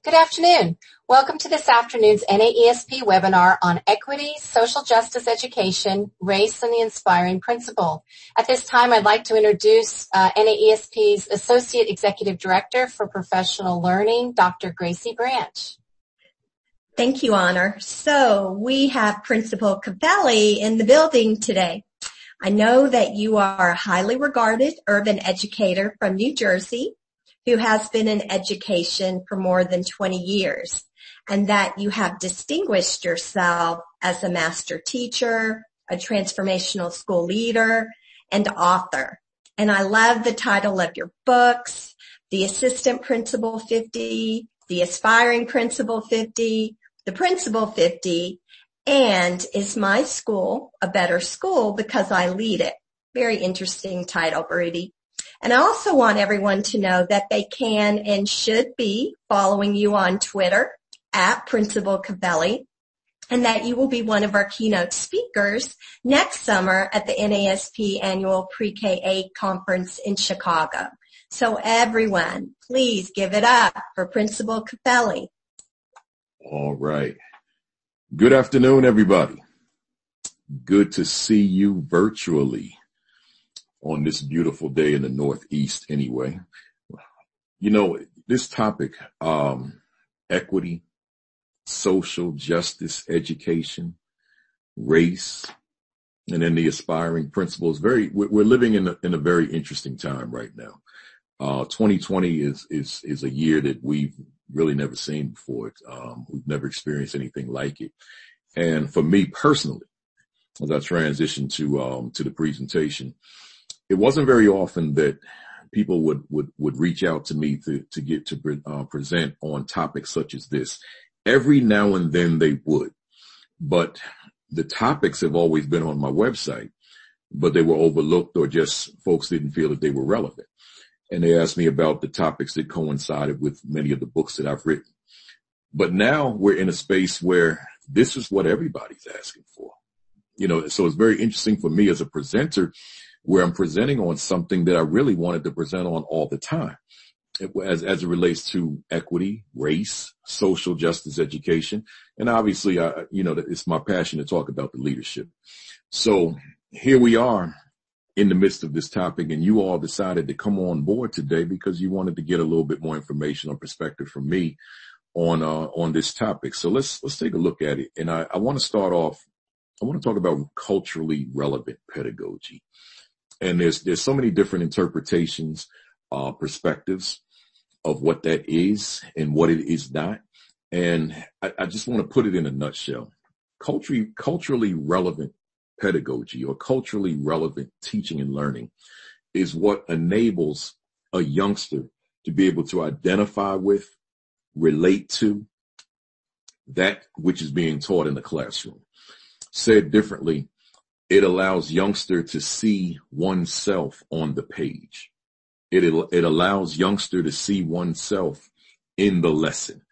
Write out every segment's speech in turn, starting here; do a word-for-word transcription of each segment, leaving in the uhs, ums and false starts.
Good afternoon. Welcome to this afternoon's N A E S P webinar on equity, social justice education, race, and the inspiring principle. At this time, I'd like to introduce uh, N A E S P's Associate Executive Director for Professional Learning, Doctor Gracie Branch. Thank you, Honor. So we have Principal Cavelli in the building today. I know that you are a highly regarded urban educator from New Jersey who has been in education for more than twenty years, and that you have distinguished yourself as a master teacher, a transformational school leader, and author. And I love the title of your books, The Assistant Principal fifty, The Aspiring Principal fifty, The Principal fifty, and Is My School a Better School Because I Lead It? Very interesting title, Rudy. And I also want everyone to know that they can and should be following you on Twitter at Principal Cavelli, and that you will be one of our keynote speakers next summer at the N A S P annual Pre-K eight conference in Chicago. So everyone, please give it up for Principal Cavelli. All right. Good afternoon, everybody. Good to see you virtually on this beautiful day in the Northeast anyway. You know, this topic, um, equity, social justice, education, race, and then the aspiring principles. Very, we're living in a, in a very interesting time right now. Uh, twenty twenty is, is, is a year that we've really never seen before. Um, we've never experienced anything like it. And for me personally, as I transition to, um, to the presentation, it wasn't very often that people would, would, would reach out to me to, to get to uh, present on topics such as this. Every now and then they would, but the topics have always been on my website, but they were overlooked or just folks didn't feel that they were relevant. And they asked me about the topics that coincided with many of the books that I've written. But now we're in a space where this is what everybody's asking for. You know, so it's very interesting for me as a presenter where I'm presenting on something that I really wanted to present on all the time as, as it relates to equity, race, social justice, education. And obviously, I, you know, it's my passion to talk about the leadership. So here we are in the midst of this topic, and you all decided to come on board today because you wanted to get a little bit more information or perspective from me on, uh, on this topic. So let's, let's take a look at it. And I, I want to start off, I want to talk about culturally relevant pedagogy. And there's, there's so many different interpretations, uh, perspectives of what that is and what it is not. And I, I just want to put it in a nutshell. Culturally, culturally relevant pedagogy or culturally relevant teaching and learning is what enables a youngster to be able to identify with, relate to that which is being taught in the classroom. Said differently, it allows youngster to see oneself on the page. It, it allows youngster to see oneself in the lesson.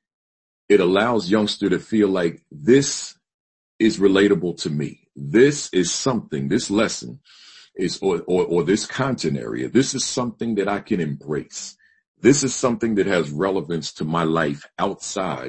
It allows youngster to feel like this is relatable to me. This is something, this lesson is, or, or, or this content area, this is something that I can embrace. This is something that has relevance to my life outside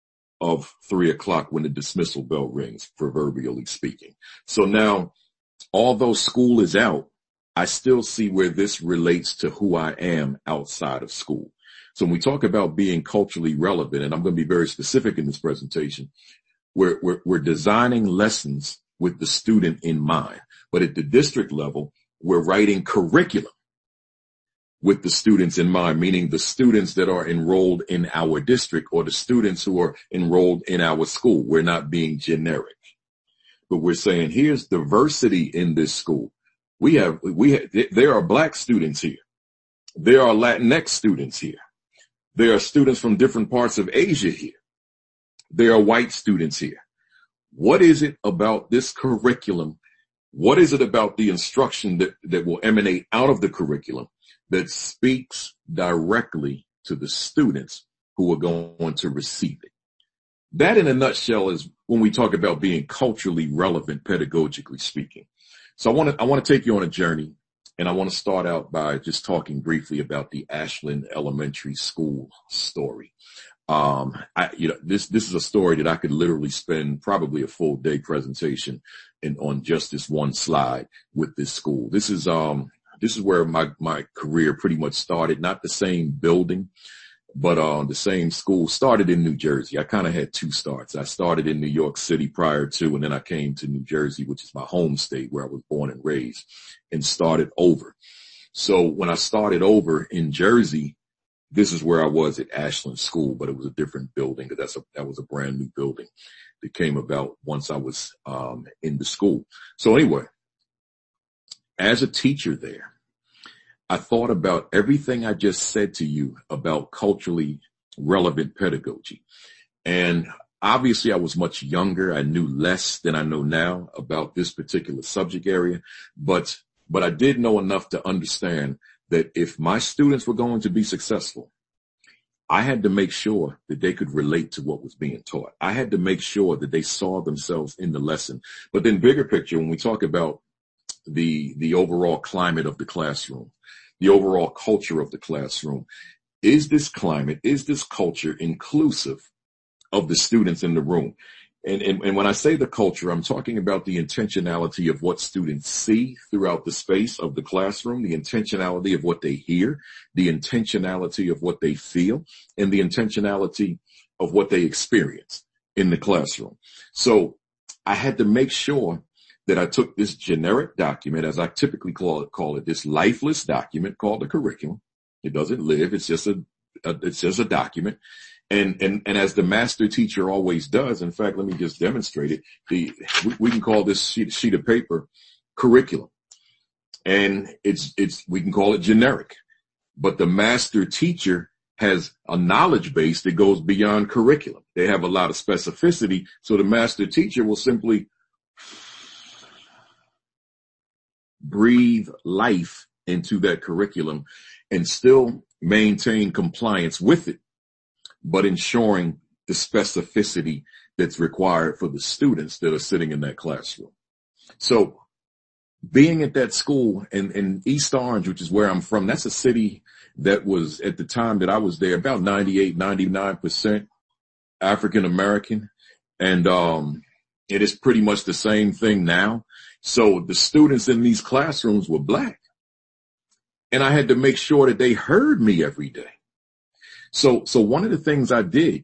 of three o'clock when the dismissal bell rings, proverbially speaking. So now, although school is out, I still see where this relates to who I am outside of school. So when we talk about being culturally relevant, and I'm going to be very specific in this presentation, we're, we're, we're designing lessons with the student in mind. But at the district level, we're writing curriculum with the students in mind, meaning the students that are enrolled in our district or the students who are enrolled in our school. We're not being generic, but we're saying here's diversity in this school. We have, we have, there are black students here. There are Latinx students here. There are students from different parts of Asia here. There are white students here. What is it about this curriculum? What is it about the instruction that, that will emanate out of the curriculum that speaks directly to the students who are going to receive it? That in a nutshell is when we talk about being culturally relevant, pedagogically speaking. So I want to, I want to take you on a journey, and I want to start out by just talking briefly about the Ashland Elementary School story. Um, I, you know, this, this is a story that I could literally spend probably a full day presentation in, on just this one slide with this school. This is, um, this is where my, my career pretty much started, not the same building, but, uh, the same school. Started in New Jersey. I kind of had two starts. I started in New York City prior to, and then I came to New Jersey, which is my home state where I was born and raised, and started over. So when I started over in Jersey, this is where I was at Ashland School, but it was a different building. That's a, that was a brand new building that came about once I was, um, in the school. So anyway, as a teacher there, I thought about everything I just said to you about culturally relevant pedagogy. And obviously I was much younger. I knew less than I know now about this particular subject area, but, but I did know enough to understand that if my students were going to be successful, I had to make sure that they could relate to what was being taught. I had to make sure that they saw themselves in the lesson. But then bigger picture, when we talk about the, the overall climate of the classroom, the overall culture of the classroom, is this climate, is this culture inclusive of the students in the room? And, and, and when I say the culture, I'm talking about the intentionality of what students see throughout the space of the classroom, the intentionality of what they hear, the intentionality of what they feel, and the intentionality of what they experience in the classroom. So I had to make sure that I took this generic document, as I typically call it, call it this lifeless document called the curriculum. It doesn't live. It's just a, a it's just a document. And, and, and as the master teacher always does, in fact, let me just demonstrate it. The, we, we can call this sheet, sheet of paper curriculum, and it's, it's, we can call it generic, but the master teacher has a knowledge base that goes beyond curriculum. They have a lot of specificity. So the master teacher will simply breathe life into that curriculum and still maintain compliance with it, but ensuring the specificity that's required for the students that are sitting in that classroom. So being at that school in, in East Orange, which is where I'm from, that's a city that was, at the time that I was there, about ninety-eight, ninety-nine percent African American. And, um, it is pretty much the same thing now. So the students in these classrooms were black, and I had to make sure that they heard me every day. So, so one of the things I did,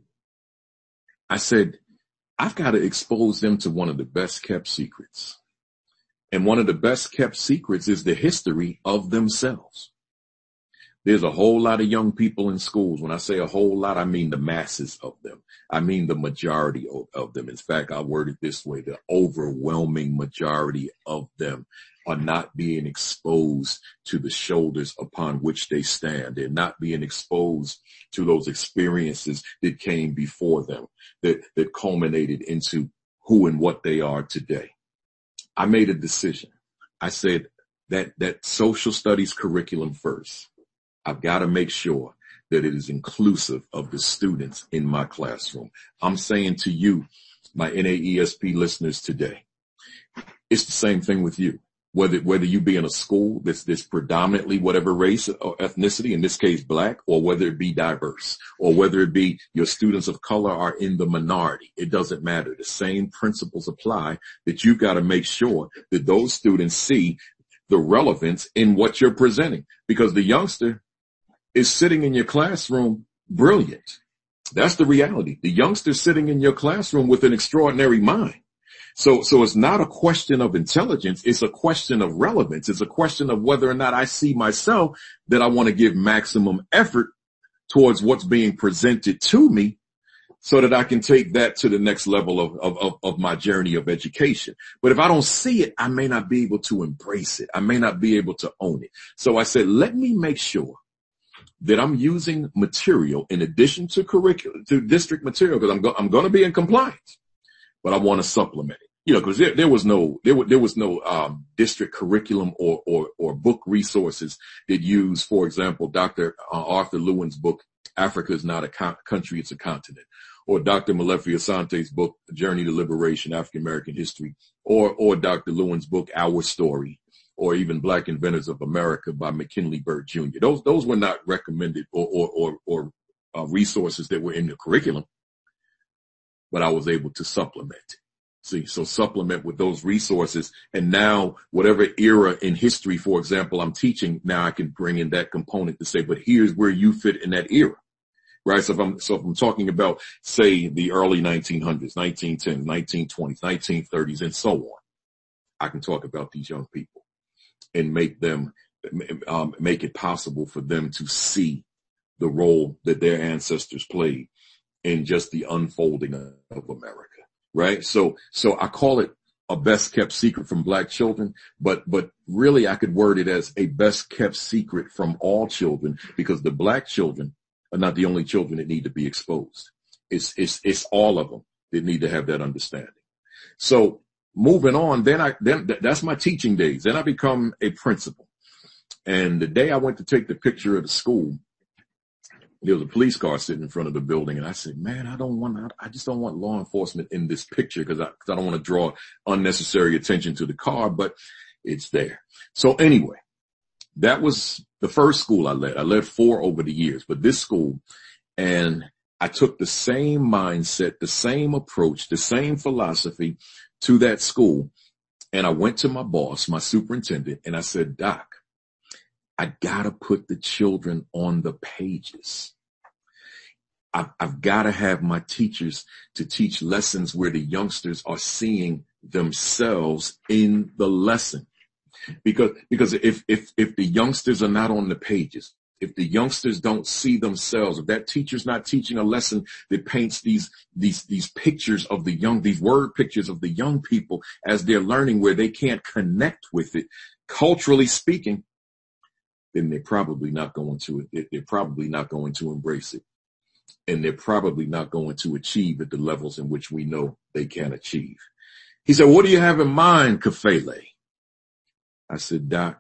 I said, I've got to expose them to one of the best kept secrets. And one of the best kept secrets is the history of themselves. There's a whole lot of young people in schools. When I say a whole lot, I mean the masses of them. I mean the majority of, of them. In fact, I'll word it this way. The overwhelming majority of them are not being exposed to the shoulders upon which they stand. They're not being exposed to those experiences that came before them, that, that culminated into who and what they are today. I made a decision. I said that, that social studies curriculum first, I've got to make sure that it is inclusive of the students in my classroom. I'm saying to you, my N A E S P listeners today, it's the same thing with you. Whether, whether you be in a school that's, that's predominantly whatever race or ethnicity, in this case, black, or whether it be diverse, or whether it be your students of color are in the minority, it doesn't matter. The same principles apply, that you've got to make sure that those students see the relevance in what you're presenting, because the youngster is sitting in your classroom brilliant. That's the reality. The youngster sitting in your classroom with an extraordinary mind. So, so it's not a question of intelligence. It's a question of relevance. It's a question of whether or not I see myself that I want to give maximum effort towards what's being presented to me, so that I can take that to the next level of, of, of, of my journey of education. But if I don't see it, I may not be able to embrace it. I may not be able to own it. So I said, let me make sure that I'm using material in addition to curriculum, to district material, because I'm, go- I'm going to be in compliance, but I want to supplement it. You know, because there, there was no, there, w- there was no um, district curriculum or, or, or book resources that use, for example, Doctor Uh, Arthur Lewin's book, Africa is not a co- country, it's a continent, or Doctor Molefi Asante's book, Journey to Liberation, African American History, or, or Doctor Lewin's book, Our Story, or even Black Inventors of America by McKinley Burt Junior Those, those were not recommended or, or, or, or uh, resources that were in the curriculum, but I was able to supplement it. See, so supplement with those resources. And now whatever era in history, for example, I'm teaching, now I can bring in that component to say, but here's where you fit in that era. Right. So if I'm, so if I'm talking about, say, the early nineteen hundreds, nineteen tens, nineteen twenties, nineteen thirties, and so on, I can talk about these young people and make them, um, make it possible for them to see the role that their ancestors played in just the unfolding of America. Right. So, so I call it a best kept secret from black children, but, but really I could word it as a best kept secret from all children, because the black children are not the only children that need to be exposed. It's, it's, it's all of them that need to have that understanding. So moving on, then I, then that's my teaching days. Then I become a principal. And the day I went to take the picture of the school, there was a police car sitting in front of the building. And I said, man, I don't want, I just don't want law enforcement in this picture because I, cause I don't want to draw unnecessary attention to the car, but it's there. So anyway, that was the first school I led. I led four over the years, but this school, and I took the same mindset, the same approach, the same philosophy to that school. And I went to my boss, my superintendent, and I said, Doc, I gotta put the children on the pages. I've, I've gotta have my teachers to teach lessons where the youngsters are seeing themselves in the lesson. Because, because if, if, if the youngsters are not on the pages, if the youngsters don't see themselves, if that teacher's not teaching a lesson that paints these, these, these pictures of the young, these word pictures of the young people as they're learning where they can't connect with it, culturally speaking, then they're probably not going to, they're probably not going to embrace it. And they're probably not going to achieve at the levels in which we know they can achieve. He said, what do you have in mind, Kafele? I said, Doc,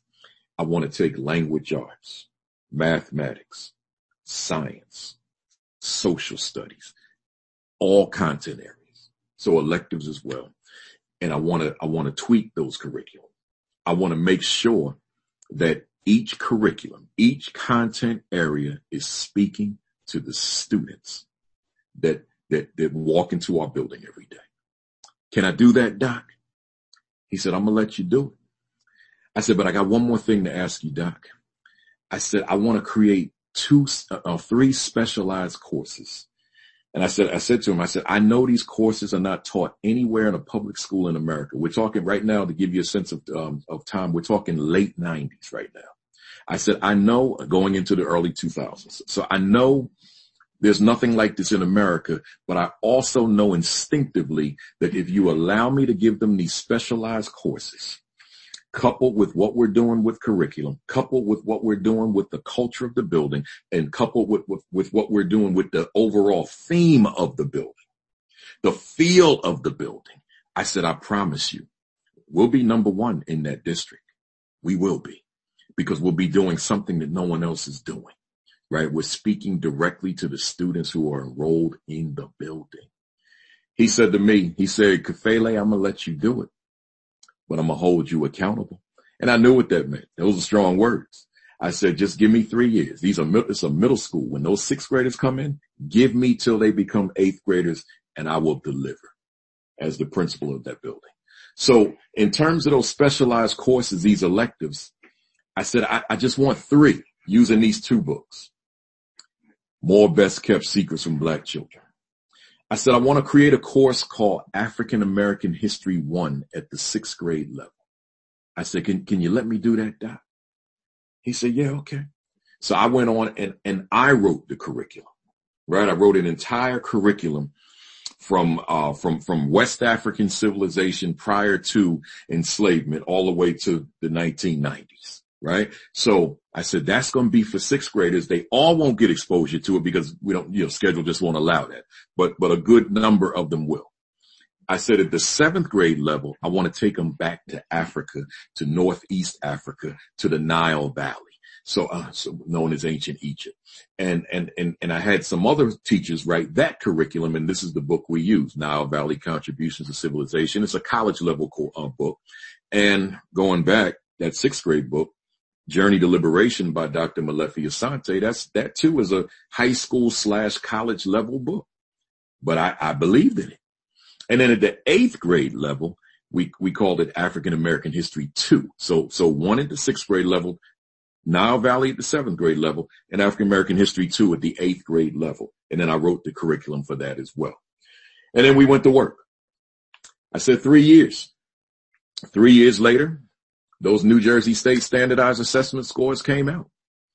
I want to take language arts, mathematics, science, social studies, all content areas, so electives as well. And I want to, I want to tweak those curriculum. I want to make sure that each curriculum, each content area is speaking to the students that, that, that walk into our building every day. Can I do that, Doc? He said, I'm going to let you do it. I said, but I got one more thing to ask you, Doc. I said, I want to create two, uh, three specialized courses. And I said, I said to him, I said, I know these courses are not taught anywhere in a public school in America. We're talking right now, to give you a sense of, um, of time, we're talking late nineties right now. I said, I know, going into the early two thousands. So I know there's nothing like this in America, but I also know instinctively that if you allow me to give them these specialized courses, coupled with what we're doing with curriculum, coupled with what we're doing with the culture of the building, and coupled with, with, with what we're doing with the overall theme of the building, the feel of the building, I said, I promise you, we'll be number one in that district. We will be, because we'll be doing something that no one else is doing, right? We're speaking directly to the students who are enrolled in the building. He said to me, he said, Kafele, I'm going to let you do it, but I'm going to hold you accountable. And I knew what that meant. Those are strong words. I said, just give me three years. These are, it's a middle school. When those sixth graders come in, give me till they become eighth graders, and I will deliver as the principal of that building. So in terms of those specialized courses, these electives, I said, I, I just want three using these two books. More best kept secrets from black children. I said, I want to create a course called African American History One at the sixth grade level. I said, can, can you let me do that, Doc? He said, yeah, okay. So I went on and, and I wrote the curriculum, right? I wrote an entire curriculum from, uh, from, from West African civilization prior to enslavement all the way to the nineteen nineties. Right. So I said, that's going to be for sixth graders. They all won't get exposure to it because we don't, you know, schedule just won't allow that, but, but a good number of them will. I said at the seventh grade level, I want to take them back to Africa, to Northeast Africa, to the Nile Valley. So, uh, so known as ancient Egypt. And, and, and, and I had some other teachers write that curriculum. And this is the book we use, Nile Valley Contributions to Civilization. It's a college level co- uh, book. And going back, that sixth grade book, Journey to Liberation by Doctor Molefi Asante, that's, that too is a high school slash college level book. But I, I believed in it. And then at the eighth grade level, we, we called it African American History two. So, so one at the sixth grade level, Nile Valley at the seventh grade level, and African American History two at the eighth grade level. And then I wrote the curriculum for that as well. And then we went to work. I said three years. Three years later, those New Jersey State Standardized Assessment scores came out.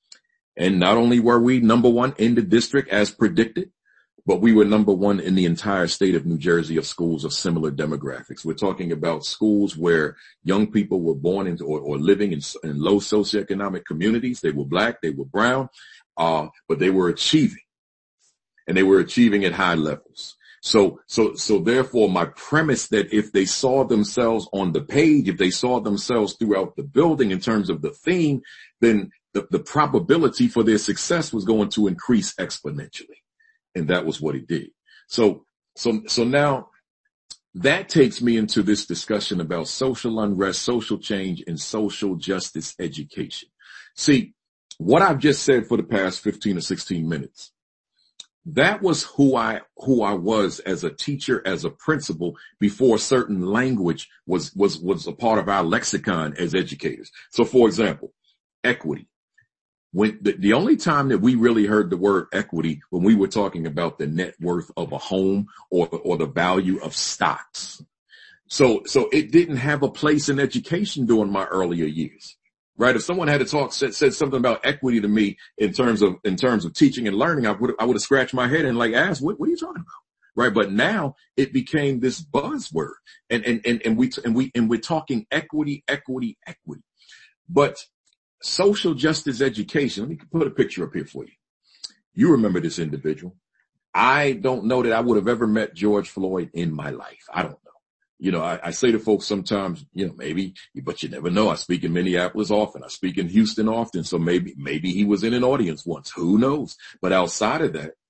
And not only were we number one in the district as predicted, but we were number one in the entire state of New Jersey of schools of similar demographics. We're talking about schools where young people were born into or, or living in, in low socioeconomic communities. They were black, they were brown, uh, but they were achieving. And they were achieving at high levels. So, so, so therefore my premise that if they saw themselves on the page, if they saw themselves throughout the building in terms of the theme, then the, the probability for their success was going to increase exponentially. And that was what it did. So, so, so now that takes me into this discussion about social unrest, social change, and social justice education. See, what I've just said for the past fifteen or sixteen minutes, that was who I, who I was as a teacher, as a principal, before certain language was, was, was a part of our lexicon as educators. So for example, equity. When the, the only time that we really heard the word equity, when we were talking about the net worth of a home or, or the value of stocks. So, so it didn't have a place in education during my earlier years. Right? If someone had to talk, said, said something about equity to me in terms of, in terms of teaching and learning, I would, I would have scratched my head and like asked, what, what are you talking about? Right? But now it became this buzzword and, and, and, and we, and we, and we're talking equity, equity, equity. But social justice education, let me put a picture up here for you. You remember this individual. I don't know that I would have ever met George Floyd in my life. I don't know. You know, I, I say to folks sometimes, you know, maybe, but you never know. I speak in Minneapolis often. I speak in Houston often. So maybe, maybe he was in an audience once. Who knows? But outside of that,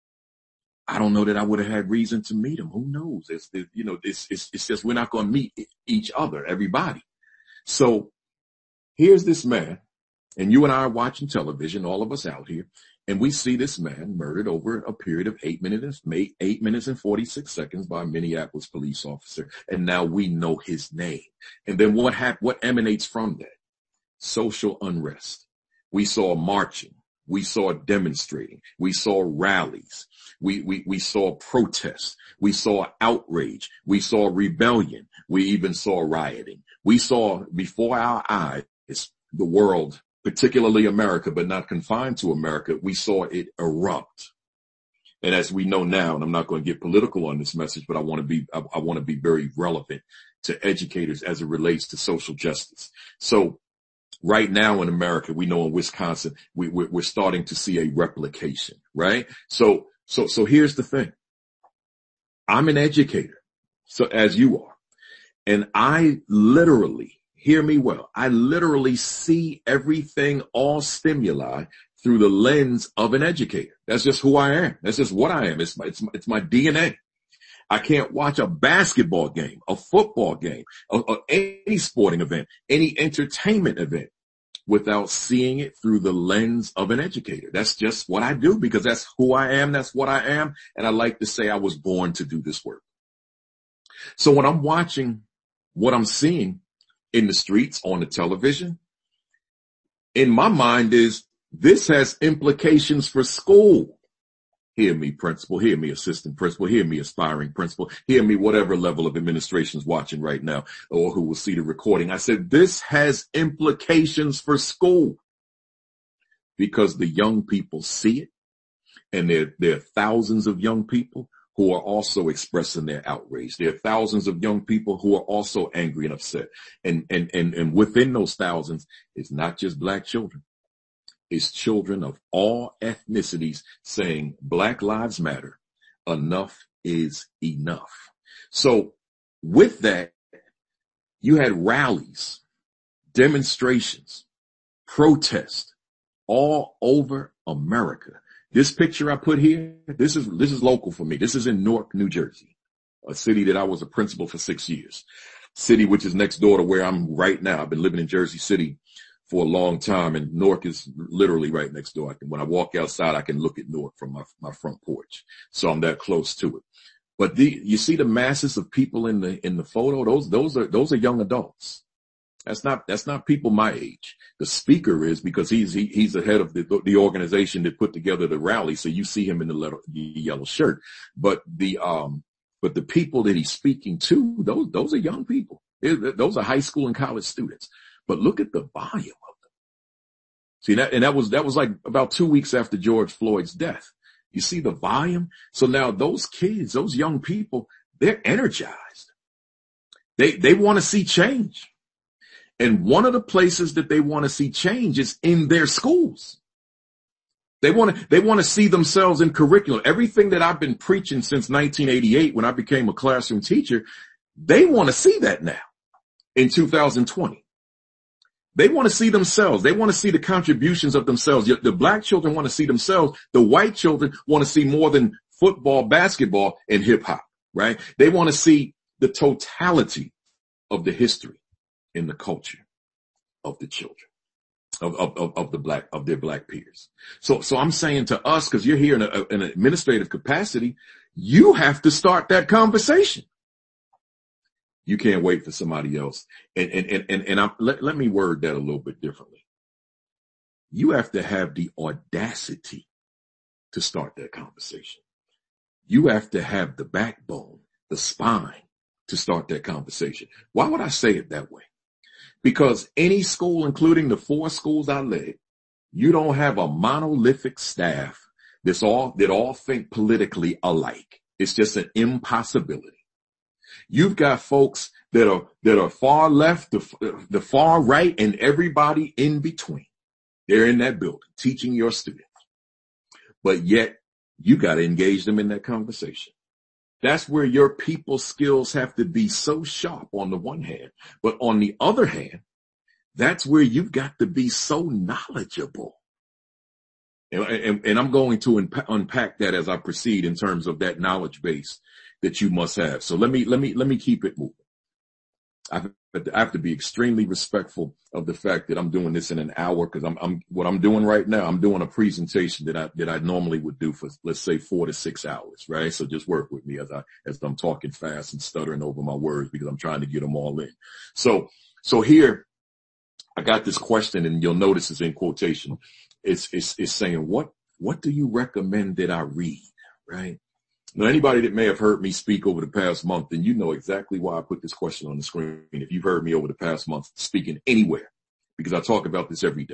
I don't know that I would have had reason to meet him. Who knows? It's, it, you know, it's, it's, it's just we're not going to meet each other, everybody. So here's this man, and you and I are watching television, all of us out here, and we see this man murdered over a period of eight minutes, eight minutes and forty-six seconds by a Minneapolis police officer. And now we know his name. And then what hap- what emanates from that? Social unrest. We saw marching. We saw demonstrating. We saw rallies. We, we, we saw protests. We saw outrage. We saw rebellion. We even saw rioting. We saw before our eyes the world, particularly America, but not confined to America, we saw it erupt. And as we know now, and I'm not going to get political on this message, but I want to be, I, I want to be very relevant to educators as it relates to social justice. So right now in America, we know in Wisconsin, we, we're, we're starting to see a replication, right? So, so, so here's the thing. I'm an educator, so as you are, and I literally, hear me well, I literally see everything, all stimuli, through the lens of an educator. That's just who I am. That's just what I am. It's my, it's my, it's my D N A. I can't watch a basketball game, a football game, or, or any sporting event, any entertainment event without seeing it through the lens of an educator. That's just what I do because that's who I am. That's what I am. And I like to say I was born to do this work. So when I'm watching what I'm seeing in the streets, on the television, in my mind is this has implications for school. Hear me, principal. Hear me, assistant principal. Hear me, aspiring principal. Hear me, whatever level of administration is watching right now or who will see the recording. I said, this has implications for school because the young people see it. And there, there are thousands of young people who are also expressing their outrage. There are thousands of young people who are also angry and upset. And, and, and, and within those thousands, it's not just black children. It's children of all ethnicities saying Black Lives Matter. Enough is enough. So with that, you had rallies, demonstrations, protests all over America. This picture I put here, this is, this is local for me. This is in Newark, New Jersey, a city that I was a principal for six years, city which is next door to where I'm right now. I've been living in Jersey City for a long time, and Newark is literally right next door. I can, when I walk outside, I can look at Newark from my, my front porch. So I'm that close to it. But the, you see the masses of people in the, in the photo, those, those are, those are young adults. That's not, that's not people my age. The speaker is, because he's, he, he's the head of the, the organization that put together the rally. So you see him in the, letter, the yellow shirt, but the, um, but the people that he's speaking to, those, those are young people. Those are high school and college students. But look at the volume of them. See that, and that was, that was like about two weeks after George Floyd's death. You see the volume? So now those kids, those young people, they're energized. They, they want to see change. And one of the places that they want to see change is in their schools. They want to, they want to see themselves in curriculum. Everything that I've been preaching since nineteen eighty-eight when I became a classroom teacher, they want to see that now in two thousand twenty. They want to see themselves. They want to see the contributions of themselves. The black children want to see themselves. The white children want to see more than football, basketball, and hip hop, right? They want to see the totality of the history and the culture of the children, of, of, of the black, of their black peers. So, so I'm saying to us, cause you're here in, a, in an administrative capacity, you have to start that conversation. You can't wait for somebody else. And, and, and, and, and I, let, let me word that a little bit differently. You have to have the audacity to start that conversation. You have to have the backbone, the spine to start that conversation. Why would I say it that way? Because any school, including the four schools I led, you don't have a monolithic staff that's all, that all think politically alike. It's just an impossibility. You've got folks that are, that are far left, the, the far right, and everybody in between. They're in that building teaching your students. But yet you got to engage them in that conversation. That's where your people skills have to be so sharp on the one hand, but on the other hand, that's where you've got to be so knowledgeable. And, and, and I'm going to unpa- unpack that as I proceed in terms of that knowledge base that you must have. So let me, let me, let me keep it moving. I have to be extremely respectful of the fact that I'm doing this in an hour, because I'm, I'm, what I'm doing right now, I'm doing a presentation that I, that I normally would do for, let's say, four to six hours, right? So just work with me as I, as I'm talking fast and stuttering over my words, because I'm trying to get them all in. So, so here I got this question, and you'll notice it's in quotation. It's, it's, it's saying, what, what do you recommend that I read, right? Now, anybody that may have heard me speak over the past month, then you know exactly why I put this question on the screen. If you've heard me over the past month speaking anywhere, because I talk about this every day.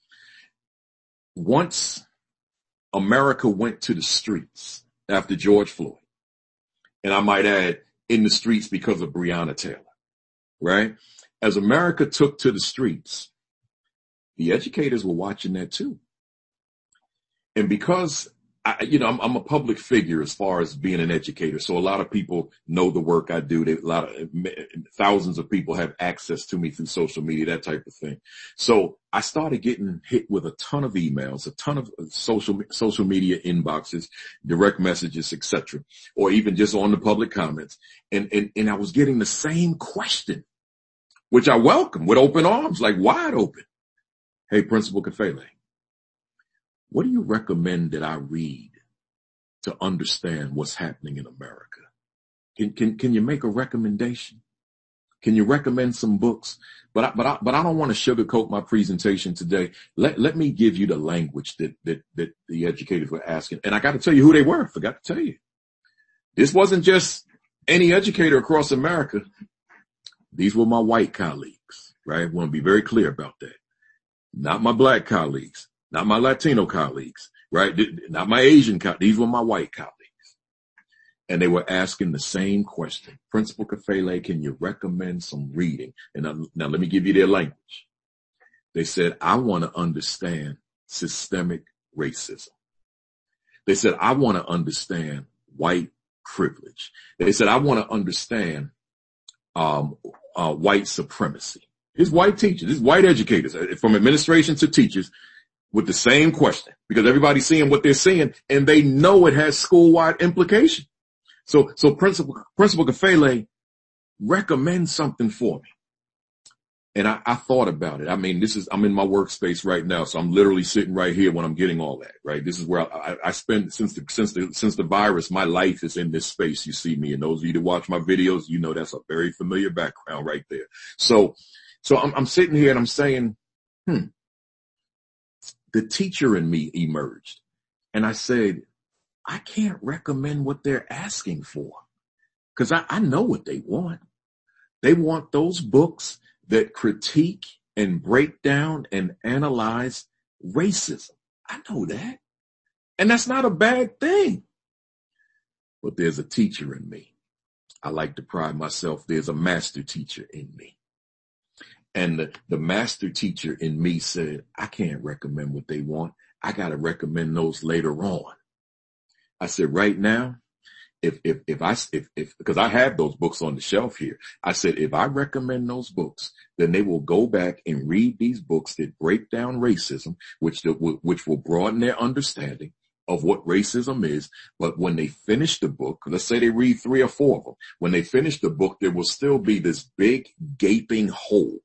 Once America went to the streets after George Floyd, and I might add in the streets because of Breonna Taylor, right? As America took to the streets, the educators were watching that too. And because I, you know, I'm, I'm a public figure as far as being an educator. So a lot of people know the work I do. They, a lot of thousands of people have access to me through social media, that type of thing. So I started getting hit with a ton of emails, a ton of social, social media inboxes, direct messages, et cetera, or even just on the public comments. And, and, and I was getting the same question, which I welcome with open arms, like wide open. Hey, Principal Kafele, what do you recommend that I read to understand what's happening in America? Can, can, can you make a recommendation? Can you recommend some books? But I, but I, but I don't want to sugarcoat my presentation today. Let, let me give you the language that, that, that the educators were asking. And I got to tell you who they were. I forgot to tell you. This wasn't just any educator across America. These were my white colleagues, right? I want to be very clear about that. Not my black colleagues. Not my Latino colleagues, right? Not my Asian colleagues. These were my white colleagues. And they were asking the same question. Principal Kafele, can you recommend some reading? And now, now let me give you their language. They said, I want to understand systemic racism. They said, I want to understand white privilege. They said, I want to understand um, uh, white supremacy. It's white teachers, it's white educators, from administration to teachers, with the same question, because everybody's seeing what they're seeing and they know it has school-wide implication. So, so Principal, Principal Kafele, recommend something for me. And I, I thought about it. I mean, this is, I'm in my workspace right now. So I'm literally sitting right here when I'm getting all that, right? This is where I, I, I spend since the, since the, since the virus, my life is in this space. You see me, and those of you that watch my videos, you know, that's a very familiar background right there. So, so I'm, I'm sitting here and I'm saying, hmm, the teacher in me emerged, and I said, I can't recommend what they're asking for, because I, I know what they want. They want those books that critique and break down and analyze racism. I know that. And that's not a bad thing. But there's a teacher in me. I like to pride myself. There's a master teacher in me. And the, the master teacher in me said, I can't recommend what they want. I got to recommend those later on. I said, right now, If, if, if I, if, if, because I have those books on the shelf here. I said, if I recommend those books, then they will go back and read these books that break down racism, which, which will broaden their understanding of what racism is. But when they finish the book, let's say they read three or four of them, when they finish the book, there will still be this big gaping hole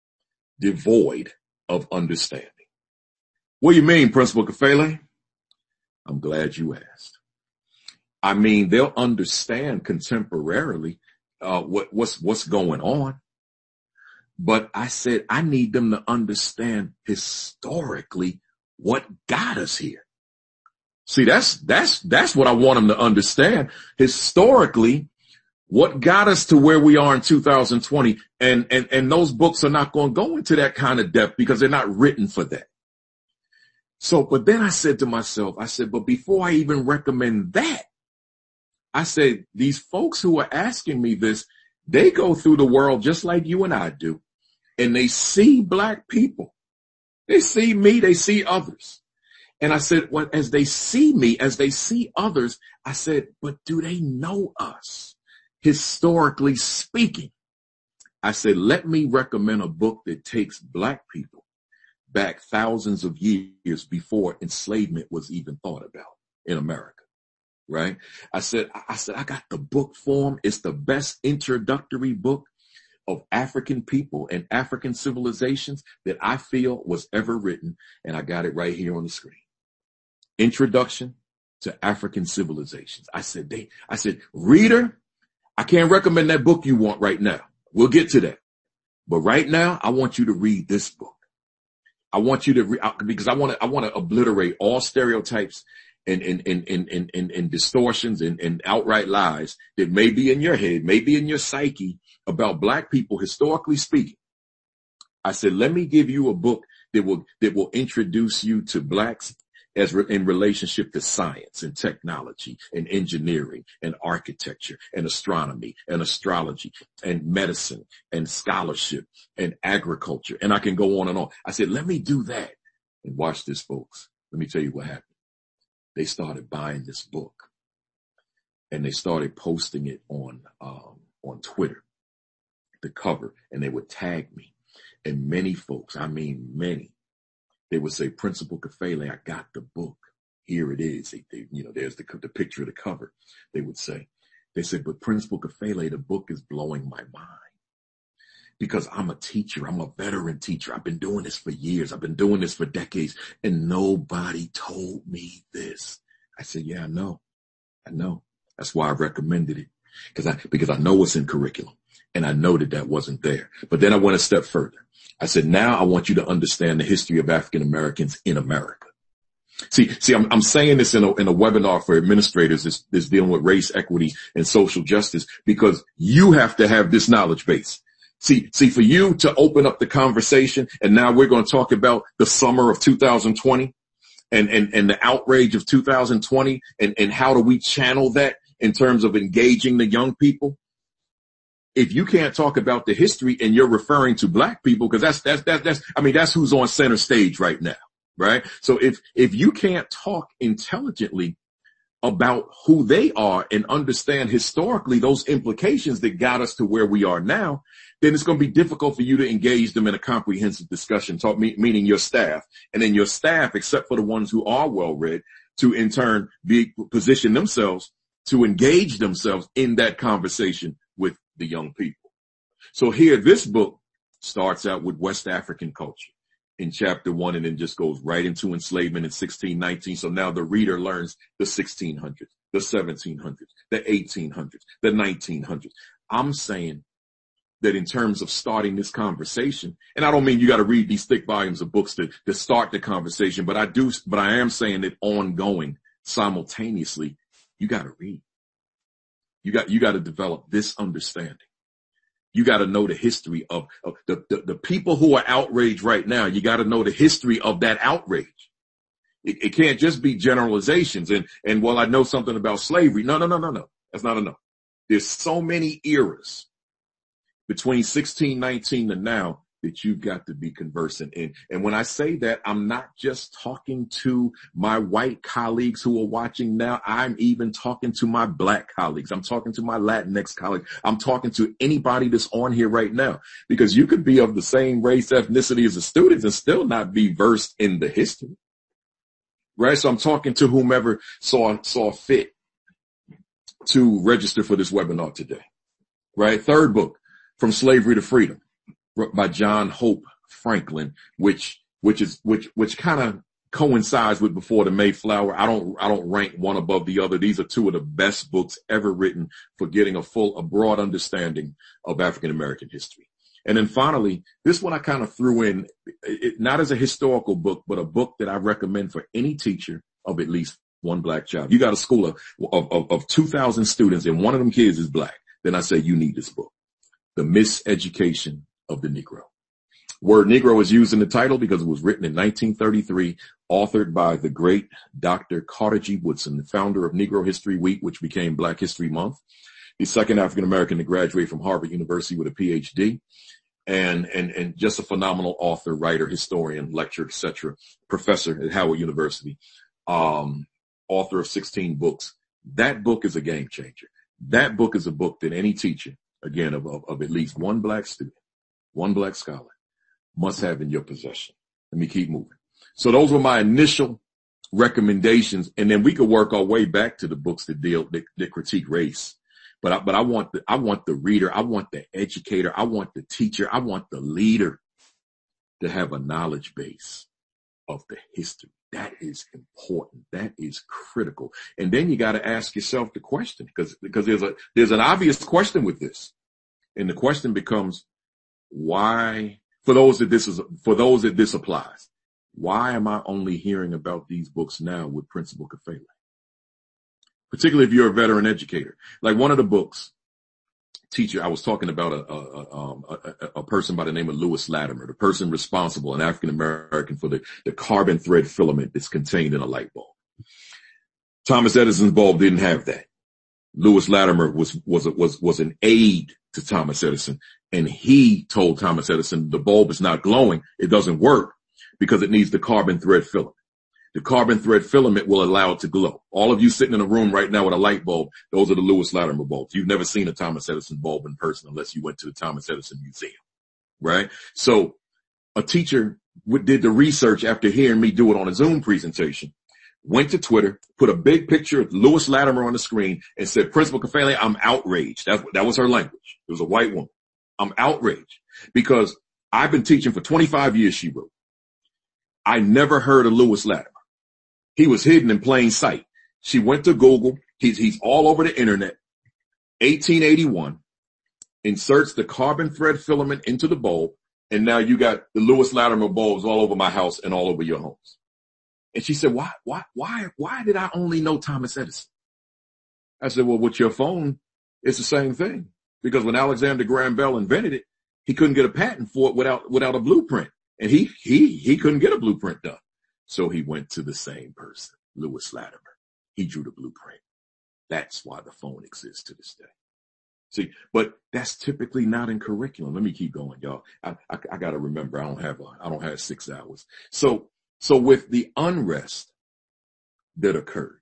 devoid of understanding. What do you mean, Principal Kafele? I'm glad you asked. I mean, they'll understand contemporarily uh, what, what's what's going on. But I said, I need them to understand historically what got us here. See, that's that's that's what I want them to understand. Historically, what got us to where we are in two thousand twenty. And and and those books are not going to go into that kind of depth because they're not written for that. So, but then I said to myself, I said, but before I even recommend that, I said, these folks who are asking me this, they go through the world just like you and I do, and they see black people. They see me, they see others. And I said, well, as they see me, as they see others, I said, but do they know us, historically speaking? I said, let me recommend a book that takes black people back thousands of years before enslavement was even thought about in America. Right. I said, I said, I got the book form. It's the best introductory book of African people and African civilizations that I feel was ever written. And I got it right here on the screen. Introduction to African Civilizations. I said, they, I said, reader, I can't recommend that book you want right now. We'll get to that. But right now, I want you to read this book. I want you to read, because I want to, I want to obliterate all stereotypes and, and, and, and, and, and, and distortions and, and outright lies that may be in your head, may be in your psyche about black people, historically speaking. I said, let me give you a book that will, that will introduce you to blacks as re- in relationship to science and technology and engineering and architecture and astronomy and astrology and medicine and scholarship and agriculture. And I can go on and on. I said, let me do that. And watch this, folks. Let me tell you what happened. They started buying this book and they started posting it on, um, on Twitter, the cover, and they would tag me. And many folks, I mean, many, they would say, Principal Kafele, I got the book. Here it is. They, they, you know, there's the, the picture of the cover. They would say, they said, but Principal Kafele, the book is blowing my mind because I'm a teacher. I'm a veteran teacher. I've been doing this for years. I've been doing this for decades and nobody told me this. I said, yeah, I know. I know. That's why I recommended it because I, because I know what's in curriculum and I know that that wasn't there. But then I went a step further. I said, now I want you to understand the history of African Americans in America. See, see, I'm, I'm saying this in a, in a webinar for administrators that's, that's dealing with race, equity, and social justice because you have to have this knowledge base. See, see, for you to open up the conversation, and now we're going to talk about the summer of two thousand twenty and, and, and the outrage of two thousand twenty and, and how do we channel that in terms of engaging the young people? If you can't talk about the history and you're referring to black people, because that's, that's, that's, that's, I mean, that's who's on center stage right now, right? So if, if you can't talk intelligently about who they are and understand historically those implications that got us to where we are now, then it's going to be difficult for you to engage them in a comprehensive discussion, talk, meaning your staff, and then your staff, except for the ones who are well-read, to in turn be position themselves to engage themselves in that conversation with the young people. So here, this book Starts out with West African culture in chapter one and then just goes right into enslavement in sixteen nineteen. So now the reader learns the sixteen hundreds, the seventeen hundreds, the eighteen hundreds, the nineteen hundreds. I'm saying that in terms of starting this conversation, and I don't mean you got to read these thick volumes of books to, to start the conversation, but I do, but I am saying that ongoing, simultaneously, you got to read. You got, you got to develop this understanding. You got to know the history of, of the, the, the people who are outraged right now. You got to know the history of that outrage. It, it can't just be generalizations and, and well, I know something about slavery. No, no, no, no, no. That's not enough. There's so many eras between sixteen nineteen and now that you've got to be conversant in. And when I say that, I'm not just talking to my white colleagues who are watching now. I'm even talking to my black colleagues. I'm talking to my Latinx colleagues. I'm talking to anybody that's on here right now, because you could be of the same race, ethnicity as the students and still not be versed in the history. Right? So I'm talking to whomever saw, saw fit to register for this webinar today. Right? Third book, From Slavery to Freedom, by John Hope Franklin, which, which is, which, which kind of coincides with Before the Mayflower. I don't, I don't rank one above the other. These are two of the best books ever written for getting a full, a broad understanding of African American history. And then finally, this one I kind of threw in, it, not as a historical book, but a book that I recommend for any teacher of at least one black child. You got a school of, of, of, of two thousand students and one of them kids is black. Then I say you need this book, The Miseducation of the Negro. Word Negro is used in the title because it was written in nineteen thirty-three, authored by the great Doctor Carter G. Woodson, the founder of Negro History Week, which became Black History Month, the second African American to graduate from Harvard University with a P H D, and and and just a phenomenal author, writer, historian, lecturer, et cetera, professor at Howard University, um, author of sixteen books. That book is a game changer. That book is a book that any teacher, again, of, of, of at least one black student, one black scholar, must have in your possession. Let me keep moving. So those were my initial recommendations, and then we could work our way back to the books that deal, that, that critique race. But I, but I want the, I want the reader, I want the educator, I want the teacher, I want the leader to have a knowledge base of the history. That is important. That is critical. And then you got to ask yourself the question, because, because there's a, there's an obvious question with this. And the question becomes, why, for those that this is, for those that this applies, why am I only hearing about these books now with Principal Kafele? Particularly if you're a veteran educator. Like one of the books, teacher, I was talking about a, a, um, a, a person by the name of Lewis Latimer, the person responsible, an African American, for the, the carbon thread filament that's contained in a light bulb. Thomas Edison's bulb didn't have that. Lewis Latimer was, was, was, was an aide to Thomas Edison, and he told Thomas Edison the bulb is not glowing. It doesn't work because it needs the carbon thread filament. The carbon thread filament will allow it to glow. All of you sitting in a room right now with a light bulb, those are the Lewis Latimer bulbs. You've never seen a Thomas Edison bulb in person unless you went to the Thomas Edison Museum, right? So a teacher did the research after hearing me do it on a Zoom presentation, went to Twitter, put a big picture of Lewis Latimer on the screen and said, Principal Kafele, I'm outraged. That, that was her language. It was a white woman. I'm outraged because I've been teaching for twenty-five years, she wrote. I never heard of Lewis Latimer. He was hidden in plain sight. She went to Google. He's, he's all over the internet. eighteen eighty-one, inserts the carbon thread filament into the bulb. And now you got the Lewis Latimer bulbs all over my house and all over your homes. And she said, why, why, why, why did I only know Thomas Edison? I said, well, with your phone, it's the same thing. Because when Alexander Graham Bell invented it, he couldn't get a patent for it without, without a blueprint. And he, he, he couldn't get a blueprint done. So he went to the same person, Lewis Latimer. He drew the blueprint. That's why the phone exists to this day. See, but that's typically not in curriculum. Let me keep going, y'all. I, I, I got to remember, I don't have, a, I don't have six hours. So, so with the unrest that occurred,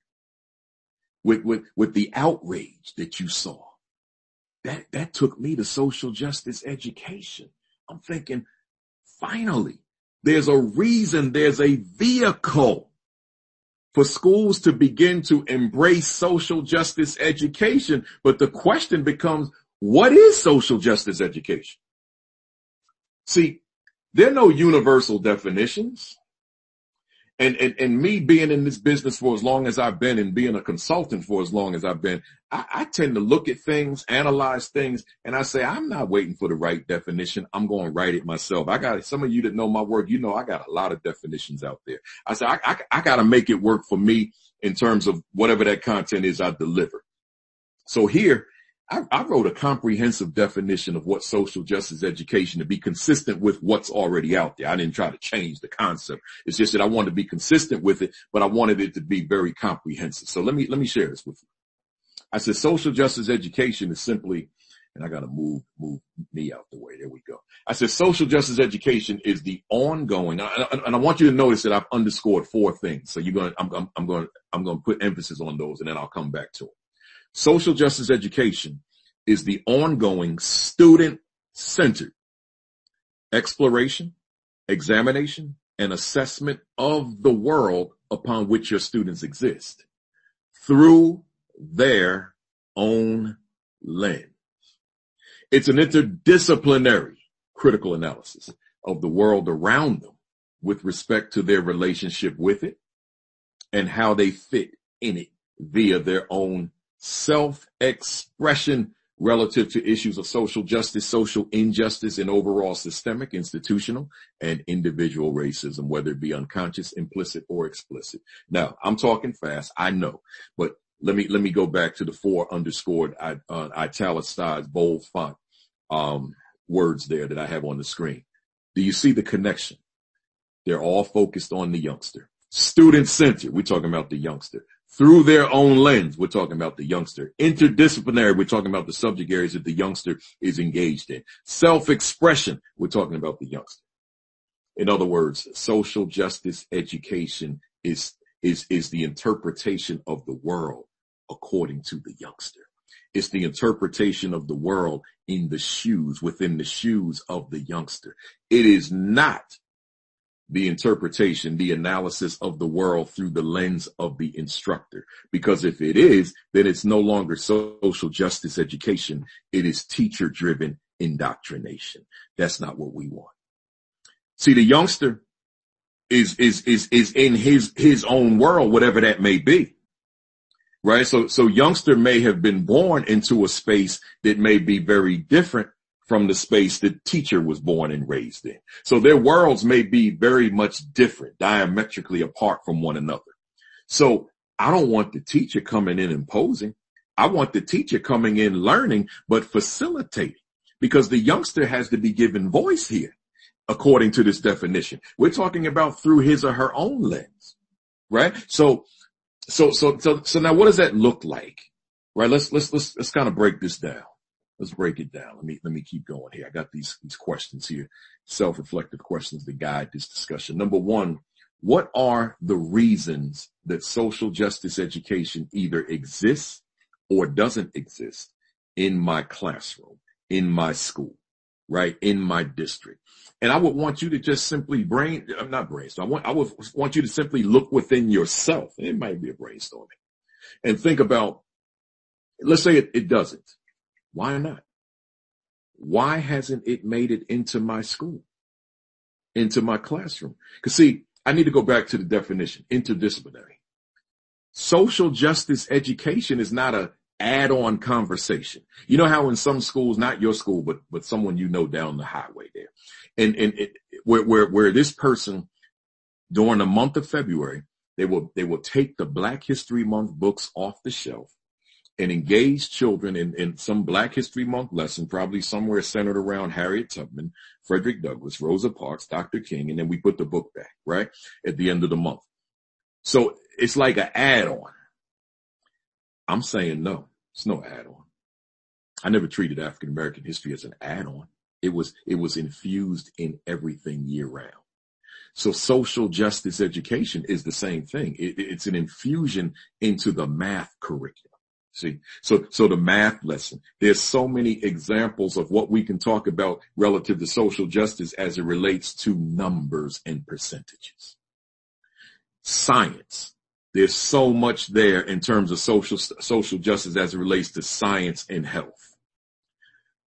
with, with, with the outrage that you saw, that, that took me to social justice education. I'm thinking, finally, there's a reason, there's a vehicle for schools to begin to embrace social justice education. But the question becomes, what is social justice education? See, there are no universal definitions. And, and, and me being in this business for as long as I've been and being a consultant for as long as I've been, I, I tend to look at things, analyze things, and I say, I'm not waiting for the right definition. I'm going to write it myself. I got some of you that know my work. You know, I got a lot of definitions out there. I say, I, I, I got to make it work for me in terms of whatever that content is I deliver. So here, I, I wrote a comprehensive definition of what social justice education to be consistent with what's already out there. I didn't try to change the concept. It's just that I wanted to be consistent with it, but I wanted it to be very comprehensive. So let me, let me share this with you. I said social justice education is simply, and I got to move, move me out the way. There we go. I said social justice education is the ongoing, and I want you to notice that I've underscored four things. So you're going to, I'm, I'm, I'm going to, I'm going to put emphasis on those and then I'll come back to them. Social justice education is the ongoing student-centered exploration, examination, and assessment of the world upon which your students exist through their own lens. It's an interdisciplinary critical analysis of the world around them with respect to their relationship with it and how they fit in it via their own self-expression relative to issues of social justice, social injustice, and overall systemic, institutional, and individual racism, whether it be unconscious, implicit, or explicit. Now, I'm talking fast, I know, but let me let me go back to the four underscored, uh, italicized, bold font um, words there that I have on the screen. Do you see the connection? They're all focused on the youngster. Student-centered, we're talking about the youngster. Through their own lens, we're talking about the youngster. Interdisciplinary, we're talking about the subject areas that the youngster is engaged in. Self-expression, we're talking about the youngster. In other words, social justice education is, is, is the interpretation of the world according to the youngster. It's the interpretation of the world in the shoes, within the shoes of the youngster. It is not the interpretation, the analysis of the world through the lens of the instructor. Because if it is, then it's no longer social justice education. It is teacher-driven indoctrination. That's not what we want. See, the youngster is, is, is, is in his, his own world, whatever that may be. Right? So, so youngster may have been born into a space that may be very different from the space that teacher was born and raised in. So their worlds may be very much different, diametrically apart from one another. So I don't want the teacher coming in imposing. I want the teacher coming in learning, but facilitating, because the youngster has to be given voice here, according to this definition. We're talking about through his or her own lens, right? So, so, so, so, so now what does that look like, right? Let's, let's, let's, let's kind of break this down. Let's break it down. Let me, let me keep going here. I got these, these questions here, self-reflective questions that guide this discussion. Number one, what are the reasons that social justice education either exists or doesn't exist in my classroom, in my school, right? In my district? And I would want you to just simply brain, I'm not brainstorm. I want, I would want you to simply look within yourself. It might be a brainstorming and think about, let's say it, it doesn't. Why not? Why hasn't it made it into my school, into my classroom? Because see, I need to go back to the definition, interdisciplinary. Social justice education is not a add-on conversation. You know how in some schools, not your school, but, but someone you know down the highway there, and, and it, where, where, where this person during the month of February, they will, they will take the Black History Month books off the shelf and engage children in, in some Black History Month lesson, probably somewhere centered around Harriet Tubman, Frederick Douglass, Rosa Parks, Doctor King, and then we put the book back, right, at the end of the month. So it's like an add-on. I'm saying no, it's no add-on. I never treated African American history as an add-on. It was, it was infused in everything year round. So social justice education is the same thing. It, it's an infusion into the math curriculum. See, so, so the math lesson, there's so many examples of what we can talk about relative to social justice as it relates to numbers and percentages. Science, there's so much there in terms of social, social justice as it relates to science and health.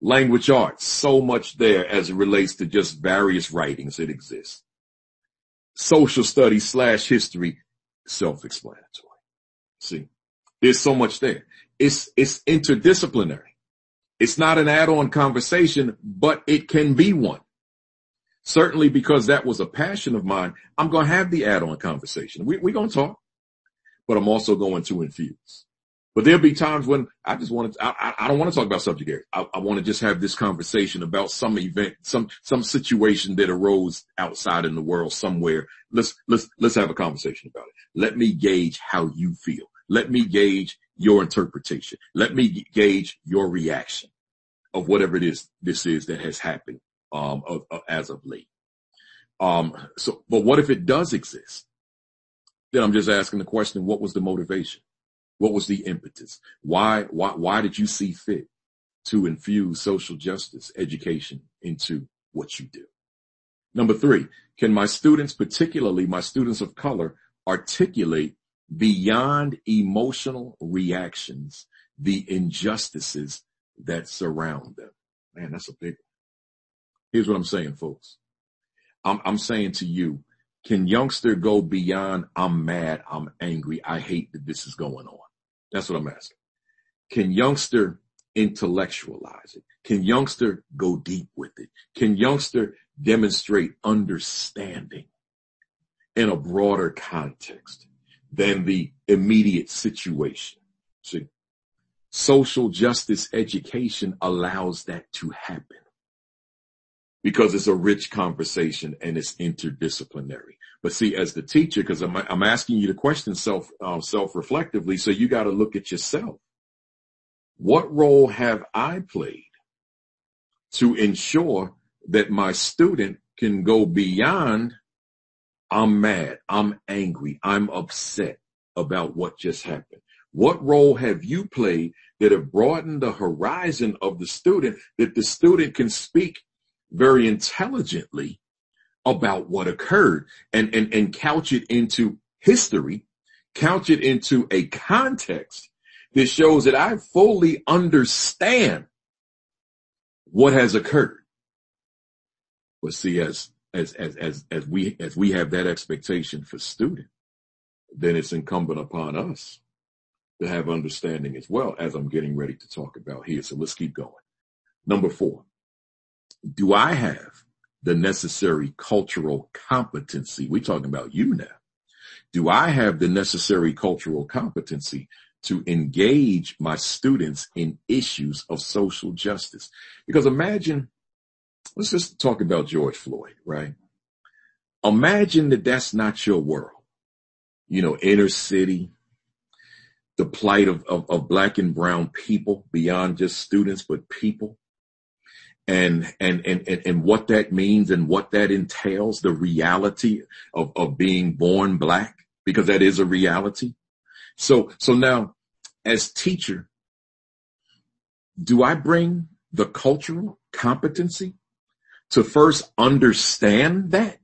Language arts, so much there as it relates to just various writings that exist. Social studies slash history, self-explanatory. See, there's so much there. It's, it's interdisciplinary. It's not an add-on conversation, but it can be one. Certainly because that was a passion of mine, I'm going to have the add-on conversation. We, we're going to talk, but I'm also going to infuse. But there'll be times when I just want to, I, I don't want to talk about subject area. I, I want to just have this conversation about some event, some, some situation that arose outside in the world somewhere. Let's, let's, let's have a conversation about it. Let me gauge how you feel. Let me gauge your interpretation. Let me gauge your reaction of whatever it is this is that has happened, um, of, of, as of late. Um, so, but what if it does exist? Then I'm just asking the question, what was the motivation? What was the impetus? Why, why, why did you see fit to infuse social justice education into what you do? Number three, can my students, particularly my students of color, articulate beyond emotional reactions the injustices that surround them? Man, that's a big one. Here's what I'm saying, folks. I'm, I'm saying to you, can youngster go beyond, I'm mad, I'm angry, I hate that this is going on? That's what I'm asking. Can youngster intellectualize it? Can youngster go deep with it? Can youngster demonstrate understanding in a broader context than the immediate situation? See, social justice education allows that to happen because it's a rich conversation and it's interdisciplinary. But see, as the teacher, because I'm, I'm asking you to question self, uh, self-reflectively, so you got to look at yourself. What role have I played to ensure that my student can go beyond, I'm mad, I'm angry, I'm upset about what just happened? What role have you played that have broadened the horizon of the student, that the student can speak very intelligently about what occurred and, and, and couch it into history, couch it into a context that shows that I fully understand what has occurred. But see, as, as, as, as, as we, as we have that expectation for student, then it's incumbent upon us to have understanding as well, as I'm getting ready to talk about here. So let's keep going. Number four, do I have the necessary cultural competency? We're talking about you now. Do I have the necessary cultural competency to engage my students in issues of social justice? Because imagine, let's just talk about George Floyd, right? Imagine that that's not your world. You know, inner city, the plight of, of, of black and brown people beyond just students, but people. And, and, and, and what that means and what that entails, the reality of, of being born black, because that is a reality. So, so now as teacher, do I bring the cultural competency to first understand that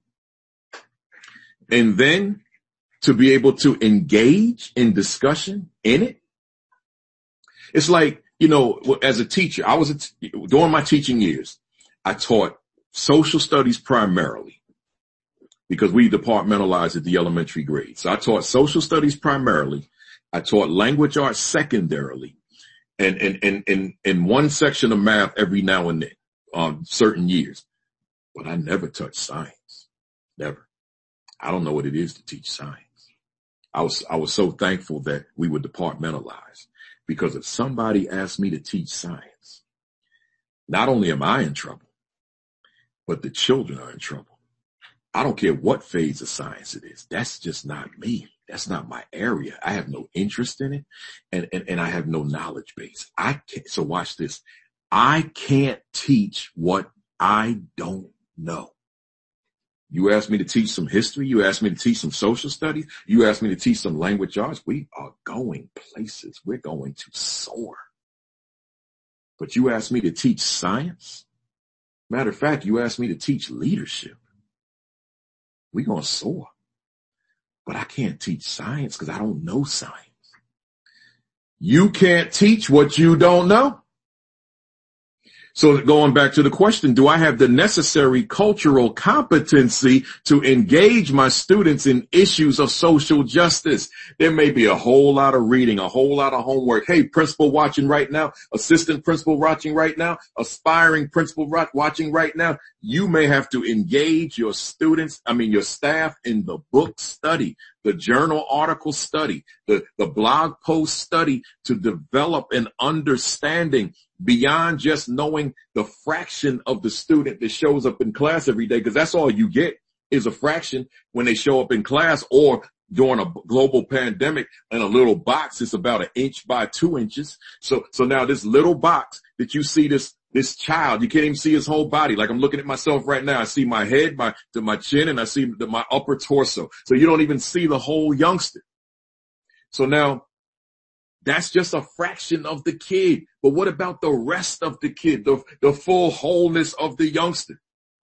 and then to be able to engage in discussion in it? It's like, you know, as a teacher, I was, a t- during my teaching years, I taught social studies primarily because we departmentalized at the elementary grade. So I taught social studies primarily. I taught language arts secondarily and, and, and, and, and one section of math every now and then on certain years. But I never touched science. Never. I don't know what it is to teach science. I was, I was so thankful that we were departmentalized. Because if somebody asked me to teach science, not only am I in trouble, but the children are in trouble. I don't care what phase of science it is. That's just not me. That's not my area. I have no interest in it, and, and, and I have no knowledge base. I can't, so watch this. I can't teach what I don't know. You asked me to teach some history. You asked me to teach some social studies. You asked me to teach some language arts. We are going places. We're going to soar. But you asked me to teach science. Matter of fact, you asked me to teach leadership. We're going to soar. But I can't teach science because I don't know science. You can't teach what you don't know. So going back to the question, do I have the necessary cultural competency to engage my students in issues of social justice? There may be a whole lot of reading, a whole lot of homework. Hey, principal watching right now, assistant principal watching right now, aspiring principal watching right now. You may have to engage your students, I mean your staff, in the book study, the journal article study, the, the blog post study, to develop an understanding beyond just knowing the fraction of the student that shows up in class every day, because that's all you get is a fraction when they show up in class, or during a global pandemic in a little box. It's about an inch by two inches. So, so now this little box that you see, this, this child, you can't even see his whole body. Like I'm looking at myself right now. I see my head, my, to my chin, and I see the, my upper torso. So you don't even see the whole youngster. So now that's just a fraction of the kid. But what about the rest of the kid, the, the full wholeness of the youngster?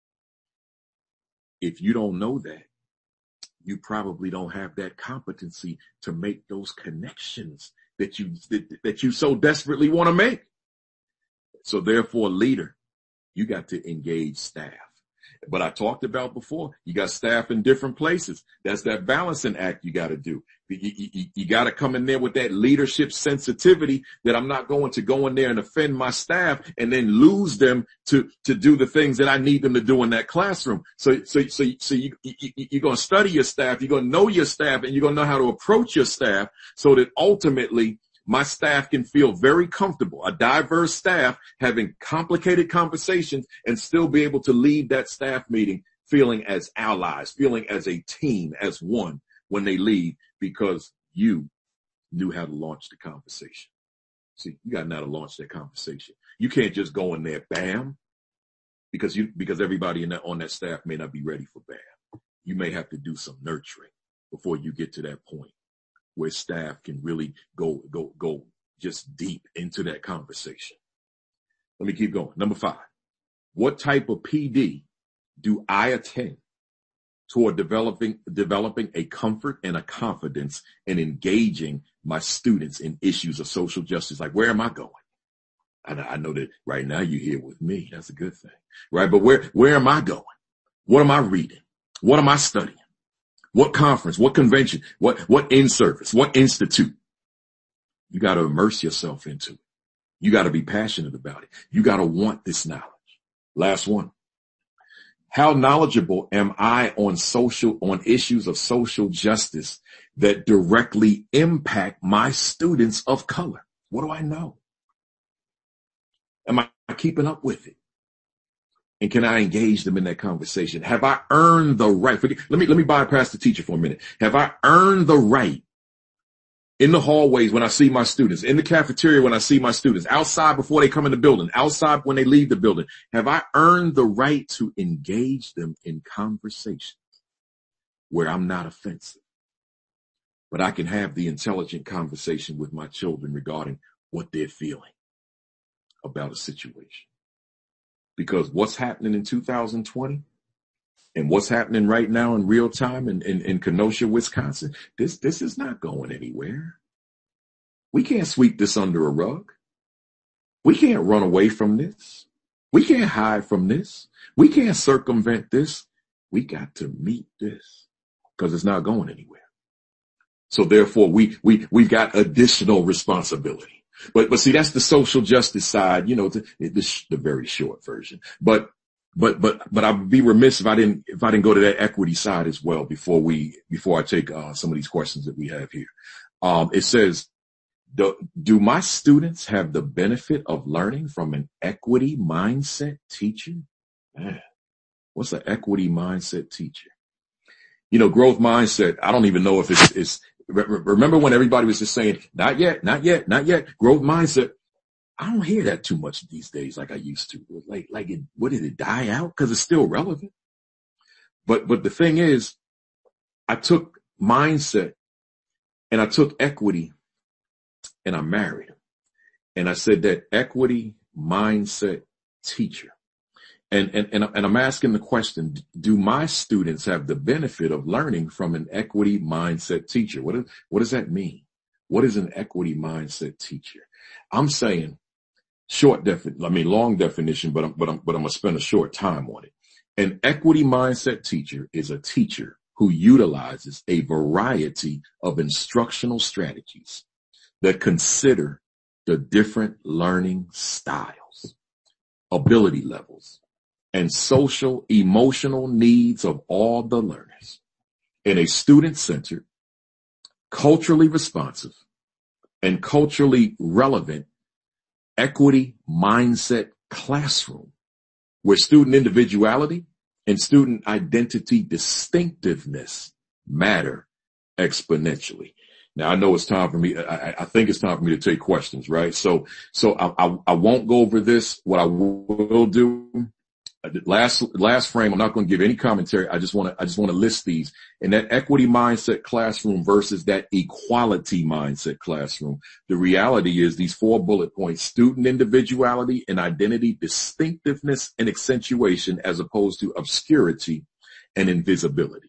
If you don't know that, you probably don't have that competency to make those connections that you, that, that you so desperately want to make. So therefore, leader, you got to engage staff. But I talked about before, you got staff in different places. That's that balancing act you got to do. You, you, you got to come in there with that leadership sensitivity that I'm not going to go in there and offend my staff and then lose them to, to do the things that I need them to do in that classroom. So, so, so, so you, you, you're going to study your staff. You're going to know your staff, and you're going to know how to approach your staff so that ultimately my staff can feel very comfortable, a diverse staff having complicated conversations, and still be able to lead that staff meeting feeling as allies, feeling as a team, as one when they leave, because you knew how to launch the conversation. See, you got to know how to launch that conversation. You can't just go in there, bam, because you, because everybody in that, on that staff may not be ready for bam. You may have to do some nurturing before you get to that point where staff can really go, go, go just deep into that conversation. Let me keep going. Number five, what type of P D do I attend toward developing, developing a comfort and a confidence in engaging my students in issues of social justice? Like, where am I going? I know, I know that right now you're here with me. That's a good thing, right? But where, where am I going? What am I reading? What am I studying? What conference, what convention, what, what in-service, what institute? You got to immerse yourself into it. You got to be passionate about it. You got to want this knowledge. Last one. How knowledgeable am I on social, on issues of social justice that directly impact my students of color? What do I know? Am I keeping up with it? And can I engage them in that conversation? Have I earned the right? Forget, let me, let me bypass the teacher for a minute. Have I earned the right in the hallways when I see my students, in the cafeteria when I see my students, outside before they come in the building, outside when they leave the building? Have I earned the right to engage them in conversations where I'm not offensive, but I can have the intelligent conversation with my children regarding what they're feeling about a situation? Because what's happening in two thousand twenty and what's happening right now in real time in, in, in Kenosha, Wisconsin, this, this is not going anywhere. We can't sweep this under a rug. We can't run away from this. We can't hide from this. We can't circumvent this. We got to meet this because it's not going anywhere. So therefore we, we, we've got additional responsibility. But, but see, that's the social justice side, you know, the, the, the very short version. But, but, but, but I'd be remiss if I didn't, if I didn't go to that equity side as well before we, before I take uh, some of these questions that we have here. Um, it says, do, do my students have the benefit of learning from an equity mindset teacher? Man, what's an equity mindset teacher? You know, growth mindset, I don't even know if it's, it's, remember when everybody was just saying, not yet, not yet, not yet, growth mindset? I don't hear that too much these days like I used to. Like, like it, what did it die out? Because it's still relevant. But, but the thing is, I took mindset and I took equity and I married them. And I said that equity mindset teacher. And, and, and, and I'm asking the question, do my students have the benefit of learning from an equity mindset teacher? What, is, what does that mean? What is an equity mindset teacher? I'm saying short defi- I mean, long definition, but I'm, but I'm, but I'm going to spend a short time on it. An equity mindset teacher is a teacher who utilizes a variety of instructional strategies that consider the different learning styles, ability levels, and social emotional needs of all the learners in a student-centered, culturally responsive, and culturally relevant equity mindset classroom where student individuality and student identity distinctiveness matter exponentially. Now, I know it's time for me. I, I think it's time for me to take questions, right? So, so I, I, I won't go over this. What I will do, last, last frame, I'm not going to give any commentary. I just want to, I just want to list these. In that equity mindset classroom versus that equality mindset classroom, the reality is these four bullet points: student individuality and identity, distinctiveness and accentuation, as opposed to obscurity and invisibility.